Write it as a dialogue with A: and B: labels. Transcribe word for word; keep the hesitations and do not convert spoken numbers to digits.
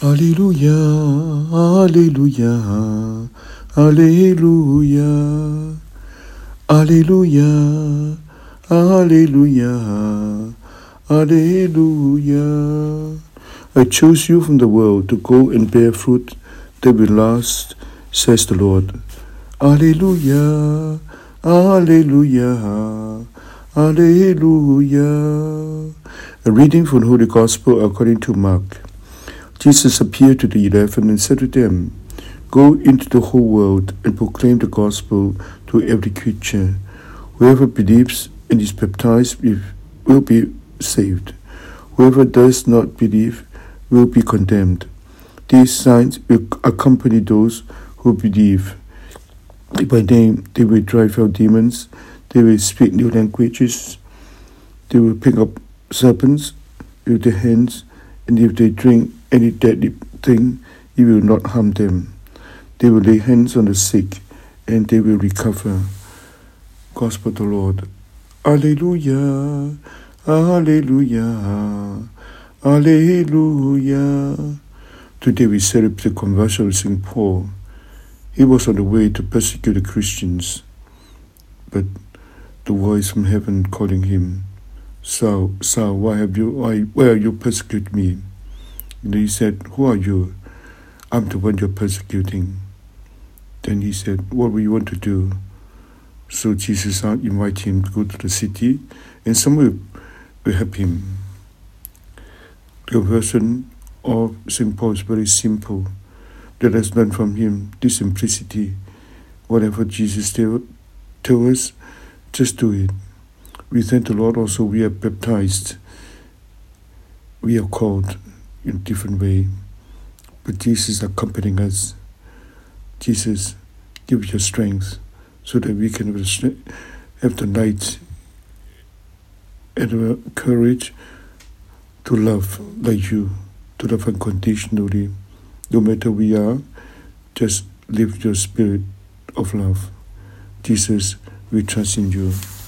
A: Alleluia, Alleluia, Alleluia, Alleluia, Alleluia, Alleluia. I chose you from the world to go and bear fruit that will last, says the Lord. Alleluia, Alleluia, Alleluia. A reading from the Holy Gospel according to Mark. Jesus appeared to the eleven and said to them, "Go into the whole world and proclaim the gospel to every creature. Whoever believes and is baptized will be saved. Whoever does not believe will be condemned. These signs will accompany those who believe. By name they will drive out demons, they will speak new languages, they will pick up serpents with their hands, and if they drink any deadly thing, it will not harm them. They will lay hands on the sick, and they will recover." Gospel of the Lord. Alleluia, Alleluia, Alleluia. Today we celebrate the conversion of Saint Paul. He was on the way to persecute the Christians, but the voice from heaven calling him, "Saul, Saul, why have you, why, why are you persecuting me?" And he said, "Who are you?" "I'm the one you're persecuting." Then he said, "What will you want to do?" So Jesus invited him to go to the city, and someone will help him. The conversion of Saint Paul is very simple. Let us learn from him this simplicity. Whatever Jesus tell, tell us, just do it. We thank the Lord also we are baptized. We are called in a different way. But Jesus accompanying us. Jesus, give your strength so that we can have the, strength, have the light and the courage to love like you, to love unconditionally. No matter we are, just live your spirit of love. Jesus, we trust in you.